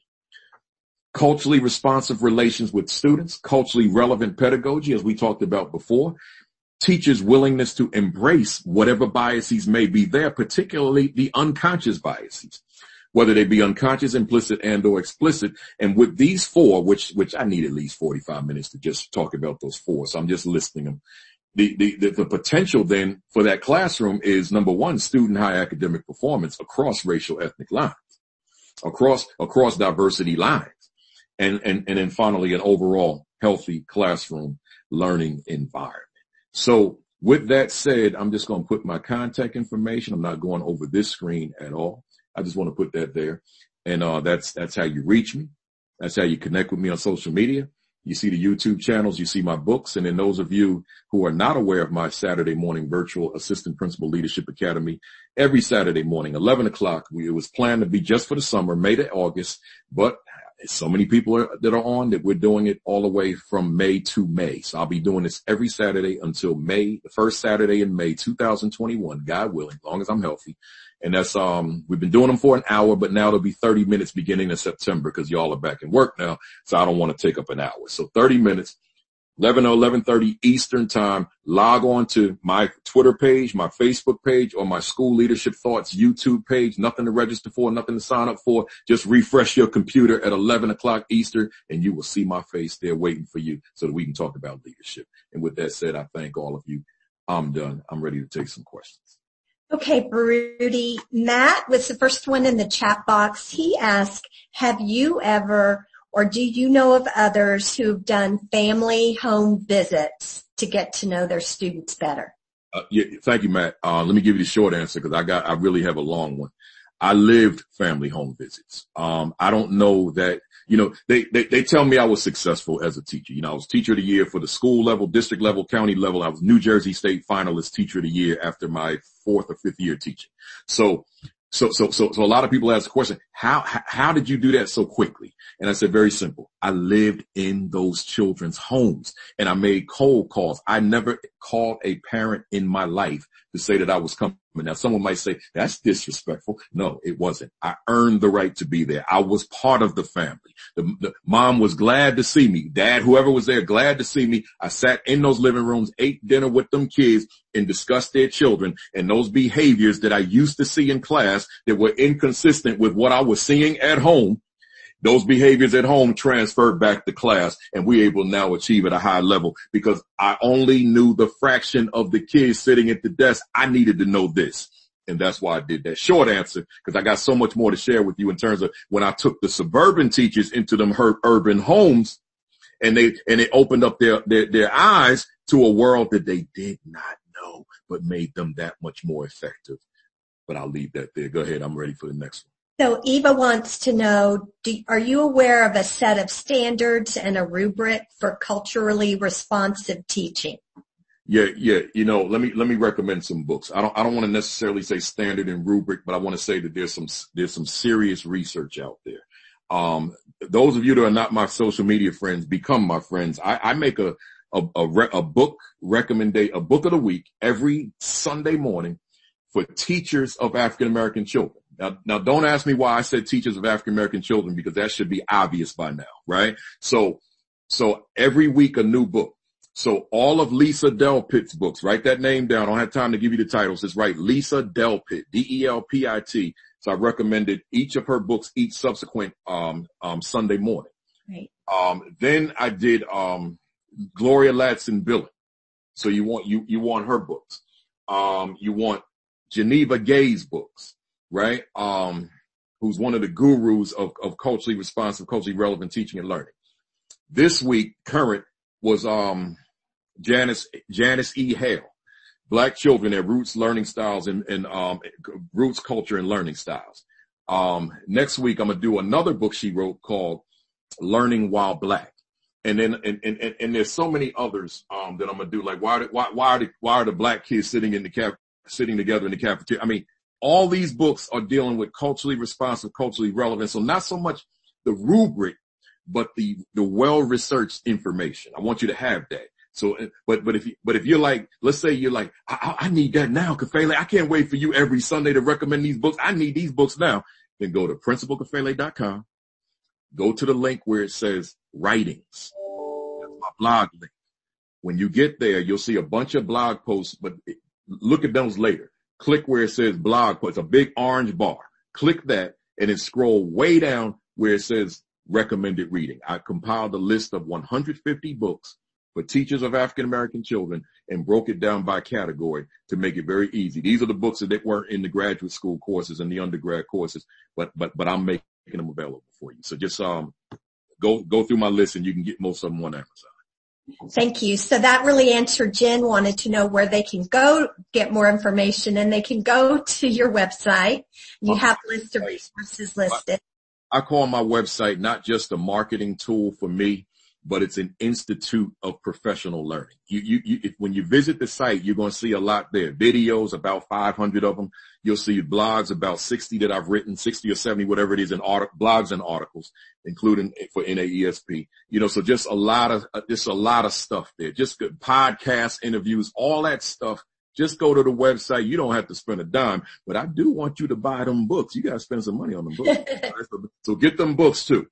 Culturally responsive relations with students, culturally relevant pedagogy, as we talked about before, teachers' willingness to embrace whatever biases may be there, particularly the unconscious biases, whether they be unconscious, implicit, and or explicit. And with these four, which, which I need at least forty-five minutes to just talk about those four, so I'm just listing them. The, the, the, the potential then for that classroom is, number one, student high academic performance across racial, ethnic lines, across, across diversity lines. And, and, and then finally, an overall healthy classroom learning environment. So with that said, I'm just going to put my contact information. I'm not going over this screen at all. I just want to put that there. And, uh, that's, that's how you reach me. That's how you connect with me on social media. You see the YouTube channels, you see my books. And then those of you who are not aware of my Saturday morning virtual Assistant Principal Leadership Academy, every Saturday morning, eleven o'clock, we, it was planned to be just for the summer, May to August, but so many people are, that are on that we're doing it all the way from May to May. So I'll be doing this every Saturday until May, the first Saturday in May, two thousand twenty-one, God willing, as long as I'm healthy. And that's, um, we've been doing them for an hour, but now it'll be thirty minutes beginning in September because y'all are back in work now. So I don't want to take up an hour. So thirty minutes, eleven or eleven thirty Eastern time. Log on to my Twitter page, my Facebook page, or my School Leadership Thoughts YouTube page. Nothing to register for, nothing to sign up for. Just refresh your computer at eleven o'clock Eastern and you will see my face there waiting for you so that we can talk about leadership. And with that said, I thank all of you. I'm done. I'm ready to take some questions. Okay, Baruti. Matt was the first one in the chat box. He asked, have you ever or do you know of others who've done family home visits to get to know their students better? Uh, yeah, thank you, Matt. Uh, let me give you the short answer because I got, I really have a long one. I lived family home visits. Um, I don't know that, you know, they, they, they tell me I was successful as a teacher. You know, I was teacher of the year for the school level, district level, county level. I was New Jersey State finalist teacher of the year after my fourth or fifth year teaching. So, so, so, so, so a lot of people ask the question, how, how, how did you do that so quickly? And I said, very simple. I lived in those children's homes and I made cold calls. I never called a parent in my life to say that I was coming. Now, someone might say that's disrespectful. No, it wasn't. I earned the right to be there. I was part of the family. The, the mom was glad to see me. Dad, whoever was there, glad to see me. I sat in those living rooms, ate dinner with them kids and discussed their children and those behaviors that I used to see in class that were inconsistent with what I was seeing at home. Those behaviors at home transferred back to class and we're able to now achieve at a high level because I only knew the fraction of the kids sitting at the desk. I needed to know this. And that's why I did that. Short answer, because I got so much more to share with you in terms of when I took the suburban teachers into them urban homes and they, and it opened up their, their, their eyes to a world that they did not know, but made them that much more effective. But I'll leave that there. Go ahead. I'm ready for the next one. So Eva wants to know, do, are you aware of a set of standards and a rubric for culturally responsive teaching? Yeah, yeah. You know, let me, let me recommend some books. I don't, I don't want to necessarily say standard and rubric, but I want to say that there's some, there's some serious research out there. Um, those of you that are not my social media friends, become my friends. I, I make a, a, a, re, a book recommendation, a book of the week every Sunday morning for teachers of African American children. Now, now don't ask me why I said teachers of African American children because that should be obvious by now, right? So, so every week a new book. So all of Lisa Delpit's books, write that name down. I don't have time to give you the titles. It's right. Lisa Delpit, D E L P I T. So I recommended each of her books each subsequent um, um, Sunday morning. Right. Um, then I did um, Gloria Ladson Billing. So you want you you want her books. Um, you want Geneva Gay's books, right? Um, who's one of the gurus of, of culturally responsive, culturally relevant teaching and learning. This week, current was um, Janice Janice E. Hale, Black Children, Their Roots, Learning Styles, and, and um, Roots, Culture, and Learning Styles. Um, next week, I'm gonna do another book she wrote called Learning While Black. And then, and, and, and there's so many others, um, that I'm going to do. Like, why, are the, why, why are the, why are the black kids sitting in the cap, sitting together in the cafeteria? I mean, all these books are dealing with culturally responsive, culturally relevant. So not so much the rubric, but the, the well-researched information. I want you to have that. So, but, but if you, but if you're like, let's say you're like, I, I need that now, Kafele. I can't wait for you every Sunday to recommend these books. I need these books now. Then go to principal kafele dot com. Go to the link where it says writings. That's my blog link. When you get there, you'll see a bunch of blog posts, but look at those later. Click where it says blog posts, a big orange bar. Click that and then scroll way down where it says recommended reading. I compiled a list of one hundred fifty books for teachers of African American children and broke it down by category to make it very easy. These are the books that weren't in the graduate school courses and the undergrad courses, but, but, but I'm making them available for you. So just, um, go, go through my list and you can get most of them on Amazon. Thank you. So that really answered. Jen wanted to know where they can go get more information, and they can go to your website. You Okay. have a list of resources listed. I call my website not just a marketing tool for me, but it's an institute of professional learning. You, you, you, if, when you visit the site, you're going to see a lot there. Videos, about five hundred of them. You'll see blogs, about sixty that I've written, sixty or seventy, whatever it is, in art, blogs and articles, including for N A E S P. You know, so just a lot of, uh, just a lot of stuff there. Just good podcasts, interviews, all that stuff. Just go to the website. You don't have to spend a dime, but I do want you to buy them books. You got to spend some money on them books. so, so get them books too.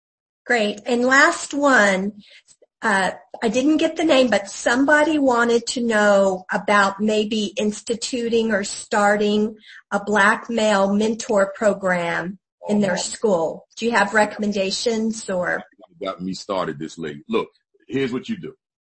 Great. And last one, uh, I didn't get the name, but somebody wanted to know about maybe instituting or starting a black male mentor program in their school. Do you have recommendations or? Got me started this lady. Look, here's what you do.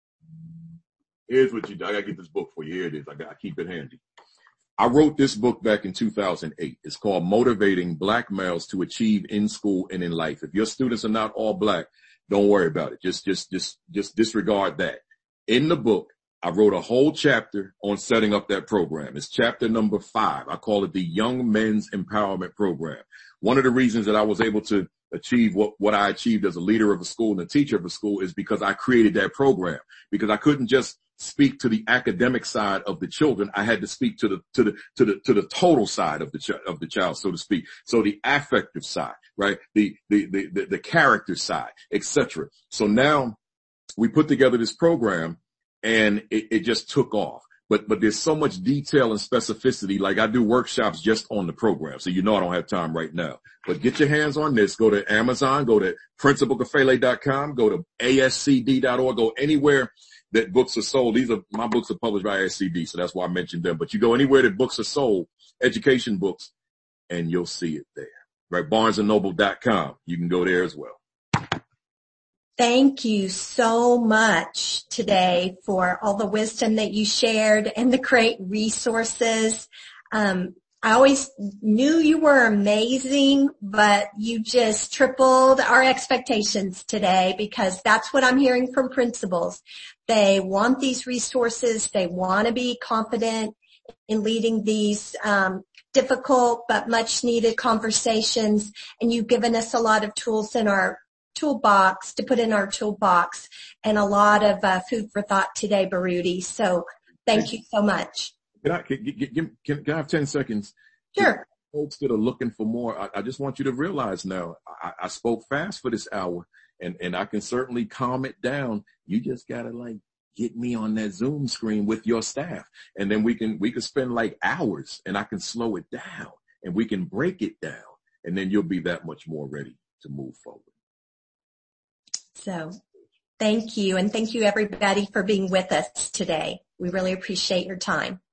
Here's what you do. I gotta get this book for you. Here it is. I gotta keep it handy. I wrote this book back in two thousand eight. It's called Motivating Black Males to Achieve in School and in Life. If your students are not all black, don't worry about it. Just, just, just, just disregard that. In the book, I wrote a whole chapter on setting up that program. It's chapter number five. I call it the Young Men's Empowerment Program. One of the reasons that I was able to achieve what, what I achieved as a leader of a school and a teacher of a school is because I created that program, because I couldn't just speak to the academic side of the children. I had to speak to the, to the, to the, to the total side of the, ch- of the child, so to speak. So the affective side, right? The, the, the, the, the character side, et cetera. So now we put together this program and it, it just took off. But, but there's so much detail and specificity. Like I do workshops just on the program. So you know I don't have time right now, but get your hands on this. Go to Amazon, go to principal kafele dot com, go to A S C D dot org, go anywhere that books are sold. These are, my books are published by A S C D, so that's why I mentioned them. But you go anywhere that books are sold, education books, and you'll see it there. Right? barnes and noble dot com. You can go there as well. Thank you so much today for all the wisdom that you shared and the great resources. Um, I always knew you were amazing, but you just tripled our expectations today, because that's what I'm hearing from principals. They want these resources. They want to be confident in leading these um, difficult but much needed conversations. And you've given us a lot of tools in our toolbox to put in our toolbox, and a lot of uh, food for thought today, Baruti. So thank you so much. Can I, can, can, can, can I have ten seconds? Sure. Folks that are looking for more, I, I just want you to realize now, I, I spoke fast for this hour, and, and I can certainly calm it down. You just gotta like get me on that Zoom screen with your staff, and then we can, we can spend like hours, and I can slow it down, and we can break it down, and then you'll be that much more ready to move forward. So Thank you. And thank you everybody for being with us today. We really appreciate your time.